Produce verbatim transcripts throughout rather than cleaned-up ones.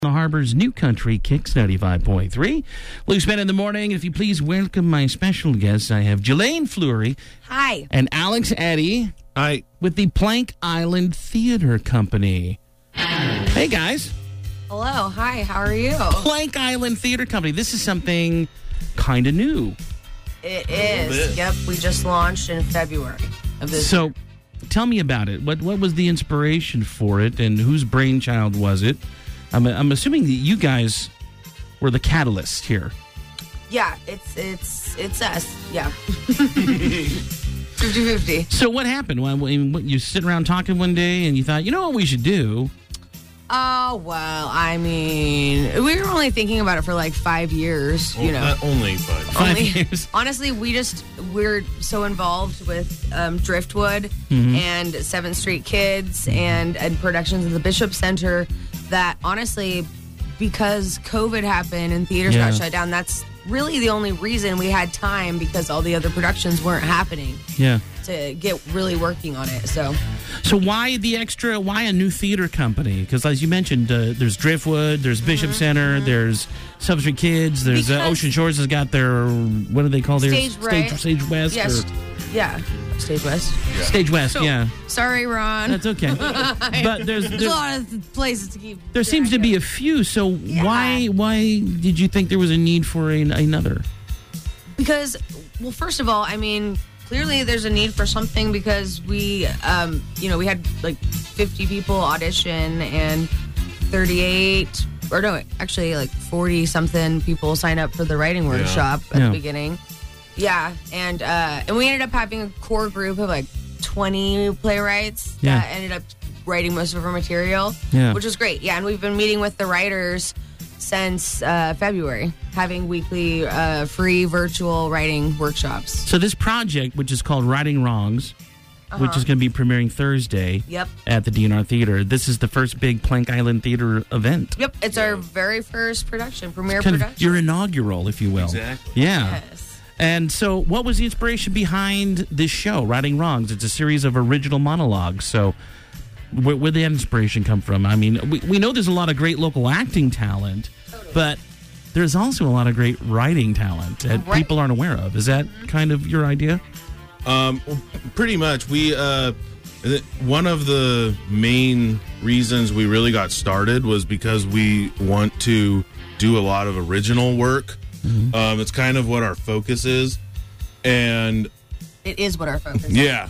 The Harbor's New Country Kicks ninety-five point three. Luke's been in the morning. If you please welcome my special guests, I have Jelaine Fleury. Hi. And Alex Eddy. Hi. With the Plank Island Theater Company. Hey, guys. Hello. Hi. How are you? Plank Island Theater Company. This is something kind of new. It is. Yep. We just launched in February of this So, year. tell me about it. What what was the inspiration for it, and whose brainchild was it? I'm, I'm assuming that you guys were the catalyst here. Yeah, it's it's it's us. Yeah. fifty-fifty. So what happened? When, when you sit around talking one day and you thought, you know what we should do? Oh, well, I mean, we were only thinking about it for like five years, you Well, know. Not only, but Five Only- years. Honestly, we just, we're so involved with um, Driftwood Mm-hmm. and seventh Street Kids and, and productions at the Bishop Center that honestly, because COVID happened and theaters Yeah. got shut down, that's really the only reason we had time, because all the other productions weren't happening, Yeah. to get really working on it. So So why the extra, why a new theater company? Because as you mentioned, uh, there's Driftwood, there's Bishop Center, there's Substreet Kids, there's uh, Because- Ocean Shores has got their, what do they call their? Stage Right. Stage, Stage West? yes, or- yeah, Stage West. Stage West, So, yeah. Sorry, Ron. That's okay. But there's, There's a there, lot of places to keep. there seems to be track a few, so Yeah. why why did you think there was a need for a, another? of. Because, well, first of all, I mean, clearly there's a need for something, because we, um, you know, we had like fifty people audition and thirty-eight, or no, actually like forty something people sign up for the writing workshop at Yeah. the beginning. Yeah, and uh, and we ended up having a core group of like twenty playwrights Yeah. that ended up writing most of our material, Yeah. which was great. Yeah, and we've been meeting with the writers since uh, February, having weekly uh, free virtual writing workshops. So this project, which is called Righting Wrongs, which is going to be premiering Thursday Yep. at the D N R Theater, this is the first big Plank Island Theater event. Yep, it's our very first production, premiere Kind of production. your inaugural, if you will. Exactly. Yeah. Yes. And so, what was the inspiration behind this show, Righting Wrongs? It's a series of original monologues. So, where where did the inspiration come from? I mean, we, we know there's a lot of great local acting talent, but there's also a lot of great writing talent that Right. people aren't aware of. Is that kind of your idea? um, well, pretty much. We uh, th- one of the main reasons we really got started was because we want to do a lot of original work. Um, it's kind of what our focus is, and It is what our focus is. yeah,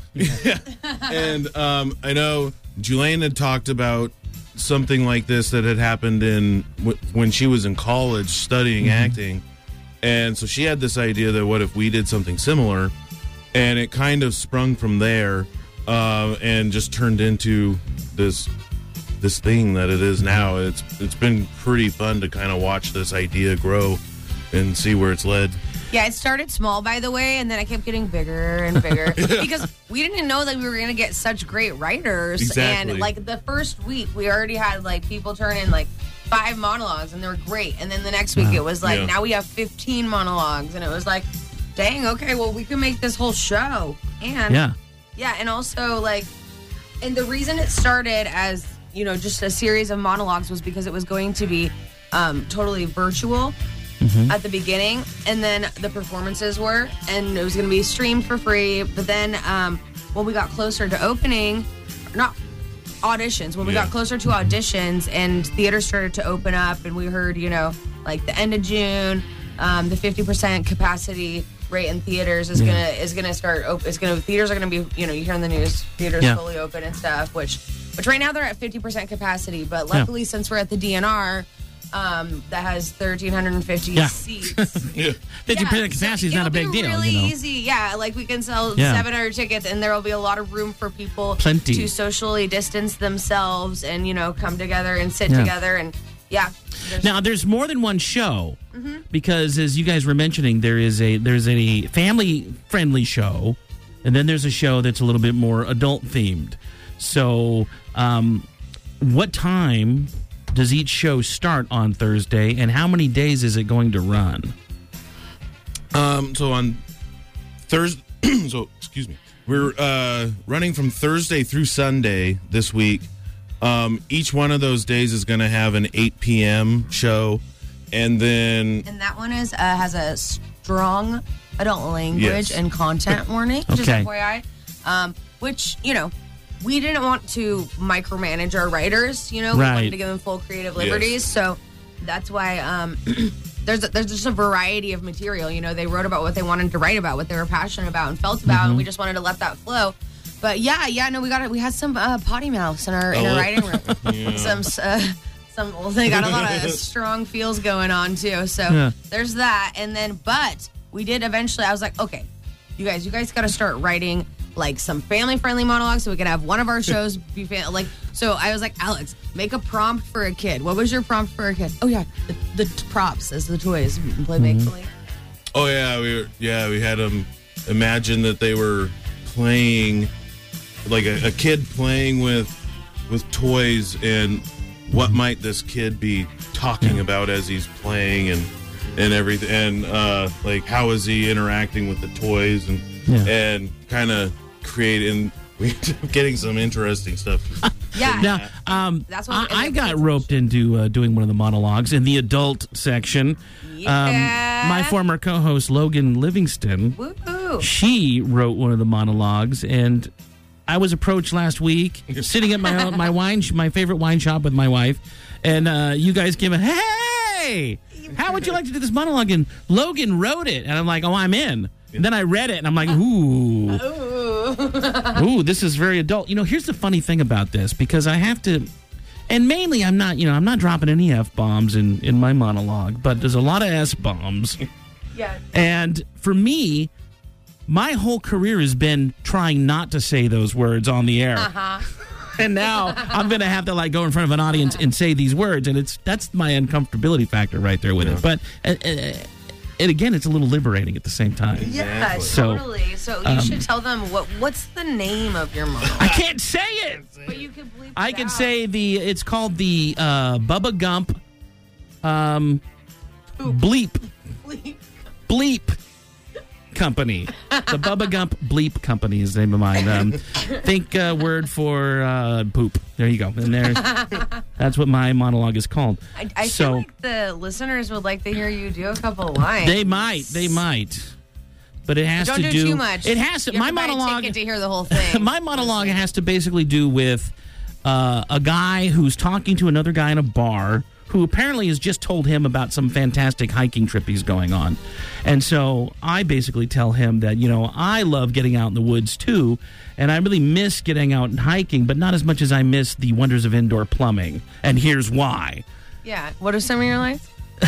and um, I know Jelaine had talked about something like this that had happened in w- when she was in college studying acting, and so she had this idea that what if we did something similar, and it kind of sprung from there, uh, and just turned into this this thing that it is now. It's it's been pretty fun to kind of watch this idea grow and see where it's led. Yeah, it started small, by the way, and then it kept getting bigger and bigger because we didn't know that we were going to get such great writers. Exactly. And like the first week, we already had like people turn in like five monologues, and they were great. And then the next week, it was like Yeah. now we have fifteen monologues, and it was like, dang, okay, well we can make this whole show. And Yeah. yeah, and also like, and the reason it started as, you know, just a series of monologues was because it was going to be um, totally virtual at the beginning, and then the performances were, and it was going to be streamed for free. But then um, when we got closer to opening, not auditions, when we Yeah. got closer to auditions and theaters started to open up, and we heard, you know, like the end of June, um, the fifty percent capacity rate in theaters is Yeah. gonna is gonna start. Op- it's gonna theaters are gonna be, you know, you hear in the news theaters Yeah. fully open and stuff. Which, which right now they're at fifty percent capacity, but luckily since we're at the D N R. Um, that has one thousand three hundred fifty Yeah. seats. Yeah. fifty percent so capacity is not a it'll big be deal, Really you know. easy, yeah. Like we can sell Yeah. seven hundred tickets, and there will be a lot of room for people Plenty. to socially distance themselves and, you know, come together and sit Yeah. together, and yeah. there's- Now, there's more than one show because, as you guys were mentioning, there is a there's a family friendly show, and then there's a show that's a little bit more adult themed. So, um, what time does each show start on Thursday, and how many days is it going to run? Um, so on Thursday, so excuse me, we're uh, running from Thursday through Sunday this week, Um, each one of those days is going to have an eight p.m. show, and then And that one is uh, has a strong adult language Yes. and content warning, just Okay. F Y I. Um, which, you know, we didn't want to micromanage our writers, you know, we Right. wanted to give them full creative Yes. liberties. So that's why um, there's a, there's just a variety of material. You know, they wrote about what they wanted to write about, what they were passionate about and felt about, and we just wanted to let that flow. But yeah, yeah, no, we got it. We had some uh, potty mouths in our in our Oh. writing room. Some uh, some. Well, they got a lot of strong feels going on too. So Yeah. there's that, and then but we did eventually. I was like, okay, you guys, you guys got to start writing like some family friendly monologues so we can have one of our shows be fam- like. So I was like, Alex, make a prompt for a kid. What was your prompt for a kid? Oh yeah, the, the t- props as the toys. Play make believe. oh yeah, we were, yeah we had them imagine that they were playing like a, a kid playing with with toys, and what might this kid be talking about as he's playing, and and everything, and uh, like how is he interacting with the toys, and Yeah. and kind of creating. We ended up getting some interesting stuff. Yeah. Now, um, That's what I, I got roped into uh, doing one of the monologues in the adult section. Yeah. Um, my former co-host Logan Livingston, Woohoo. she wrote one of the monologues, and I was approached last week, sitting at my my wine my favorite wine shop with my wife, and uh, you guys came in. Hey, how would you like to do this monologue? And Logan wrote it, and I'm like, oh, I'm in. And then I read it, and I'm like, ooh. Ooh, this is very adult. You know, here's the funny thing about this, because I have to, and mainly I'm not, you know, I'm not dropping any F-bombs in, in my monologue, but there's a lot of S-bombs. Yeah. And for me, my whole career has been trying not to say those words on the air. Uh-huh. And now I'm going to have to like go in front of an audience and say these words, and it's that's my uncomfortability factor right there with it. But uh, uh, and again, it's a little liberating at the same time. Yeah, Exactly. So, totally. So you um, should tell them what what's the name of your monologue. I can't say it. But you can bleep I it can out. say the it's called the uh, Bubba Gump um, bleep Bleep. bleep company. The Bubba Gump bleep company is the name of mine. Um, think uh, word for uh, poop. There you go. And there, that's what my monologue is called. I, I so feel like the listeners would like to hear you do a couple lines. they might, they might, but it has Don't to do, do too much. It has to. You My have to buy a monologue. ticket to hear the whole thing. My monologue has to basically do with uh, a guy who's talking to another guy in a bar who apparently has just told him about some fantastic hiking trip he's going on. And so I basically tell him that, you know, I love getting out in the woods too, and I really miss getting out and hiking, but not as much as I miss the wonders of indoor plumbing. And here's why. Yeah. What are some of your lines?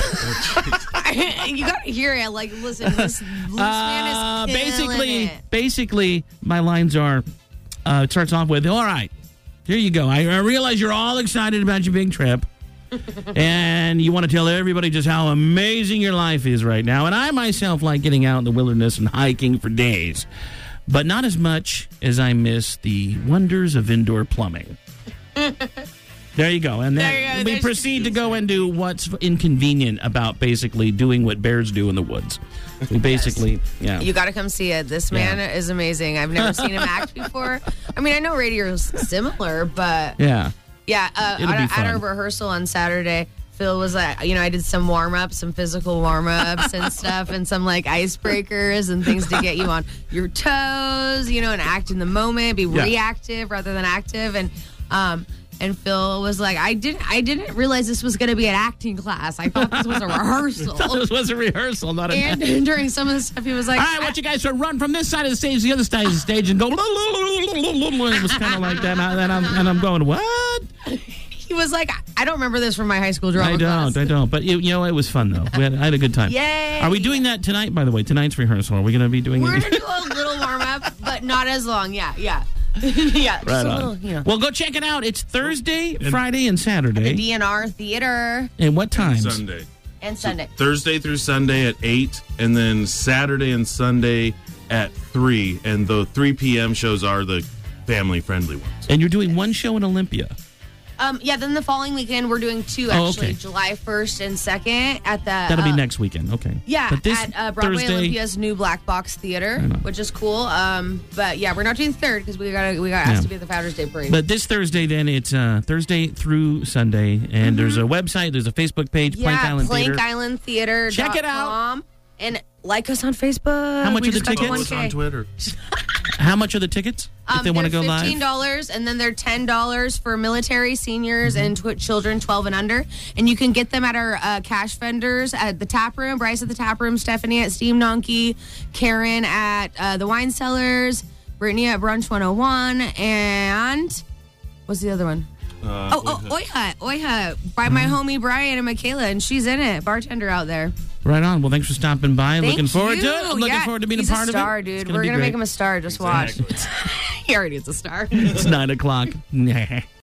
You gotta hear it. Like, listen, this loose Uh, man is killing basically, it. basically, my lines are, uh, it starts off with, all right, here you go. I, I realize you're all excited about your big trip. And you want to tell everybody just how amazing your life is right now. And I myself like getting out in the wilderness and hiking for days, but not as much as I miss the wonders of indoor plumbing. There you go. And There then you go. we There's- proceed to go into what's inconvenient about basically doing what bears do in the woods. We basically, yeah. You got to come see it. This man Yeah. is amazing. I've never seen him act before. I mean, I know radio's similar, but Yeah. yeah, uh, It'll at, be a- at fun. a rehearsal on Saturday, Phil was like, you know, I did some warm ups, some physical warm ups and stuff, and some like icebreakers and things to get you on your toes, you know, and act in the moment, be Yeah. reactive rather than active. And, um, and Phil was like, I didn't, I didn't realize this was going to be an acting class. I thought this was a rehearsal. This was a rehearsal, not a. And during some of the stuff, he was like, All right, I want you guys to run from this side of the stage to the other side of the stage and go. It was kind of like that, and, I, and, I'm, and I'm going, what? he was like, I don't remember this from my high school drama I class. don't, I don't. But you, you know, it was fun though. We had, I had a good time. Yay! Are we doing that tonight? By the way, tonight's rehearsal. Are we going to be doing We're it? gonna do a little warm up, but not as long. Yeah, yeah, yeah. Just Right a on. little, you know. Well, go check it out. It's Thursday, Friday, and Saturday. The D N R Theater And what times? Sunday. and Sunday. Thursday through Sunday at eight, and then Saturday and Sunday at three. And the three p.m. shows are the family-friendly ones. And you're doing one show in Olympia. Um, yeah, then the following weekend we're doing two Oh, actually, okay. July first and second at the. That'll be uh, next weekend. Okay. Yeah, But this at uh, Broadway Thursday, Olympia's new Black Box Theater, which is cool. Um, but yeah, we're not doing third because we got we got asked Yeah. to be at the Founders Day parade. But this Thursday, then it's uh, Thursday through Sunday, and there's a website, there's a Facebook page, yeah, Plank Island Plank Theater. Island Theater. Check it out. And like us on Facebook. How much We are the just got to tickets? Follow us one K. on Twitter. How much are the tickets if Um, they want to they're go fifteen live? dollars, and then they're ten dollars for military, seniors, Mm-hmm. and tw- children twelve and under. And you can get them at our uh, cash vendors at the tap room. Bryce at the tap room, Stephanie at Steam Donkey, Karen at uh, the Wine Cellars, Brittany at Brunch one oh one, and what's the other one? Uh, oh, oh, Oiha, Oiha, by my Mm-hmm. homie Brian and Michaela, and she's in it, bartender out there. Right on. Well, thanks for stopping by. Thank looking forward you. to it. I'm looking Yeah, forward to being he's a part a star, of it. It's dude. gonna We're be gonna great. make him a star. Just Exactly. watch. He already is a star. It's nine o'clock.